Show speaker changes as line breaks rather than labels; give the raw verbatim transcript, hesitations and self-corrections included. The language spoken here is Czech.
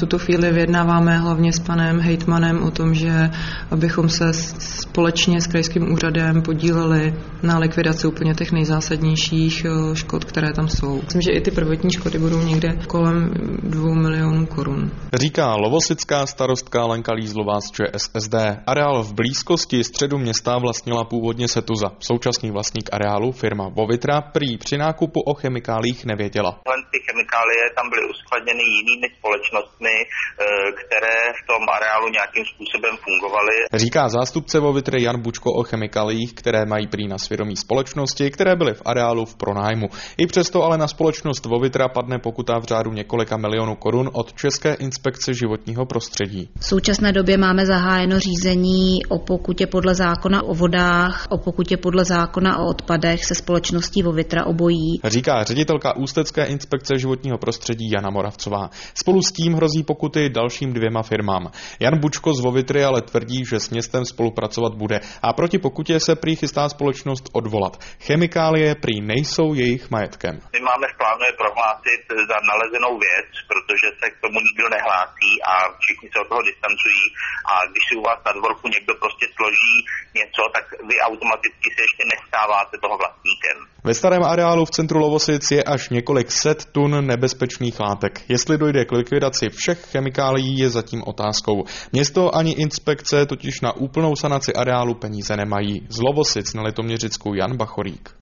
V tuto chvíli vyjednáváme hlavně s panem hejtmanem o tom, že abychom se společně s krajským úřadem podíleli na likvidaci úplně těch nejzásadnějších škod, které tam jsou. Myslím, že i ty prvotní škody budou někde kolem dvou milionů korun.
Říká lovosická starostka Lenka Lízlová z ČSSD. Areál v blízkosti středu města vlastnila původně Setuza. Současný vlastník areálu, firma Vovitra, prý při nákupu o chemikáliích nevěděla.
Ty chemikálie tam byly uskladněny jinými společnostmi, které v tom areálu nějakým způsobem fungovaly.
Říká zástupce Vovitry Jan Bučko o chemikáliích, které mají prý na svědomí společnosti, které byly v areálu v pronájmu. I přesto ale na společnost Vovitra padne pokuta v řádu několika milionů korun od České inspekce životního prostředí.
V současné době máme zahájeno řízení o pokutě podle zákona o vodách, o pokutě podle zákona o odpadech se společností Vovitra obojí.
Říká ředitelka Ústecké inspekce životního prostředí Jana Moravcová. Spolu s tím hrozí pokuty dalším dvěma firmám. Jan Bučko z Vovitry ale tvrdí, že s městem spolupracovat bude a proti pokutě se prý chystá společnost odvolat. Chemikálie prý nejsou jejich majetkem.
My máme v plánu je prohlásit za nalezenou věc, protože se k tomu nikdo nehlásí a všichni se od toho distancují. A když si u vás na dvorku někdo prostě složí něco, tak vy automaticky se ještě nestáváte toho vlastníkem.
Ve starém areálu v centru Lovosic je až několik set tun nebezpečných látek. Jestli dojde k likvidaci všech chemikálií, je zatím otázkou. Město ani inspekce totiž na úplnou sanaci areálu peníze nemají. Z Lovosic na Litoměřicku Jan Bachorík.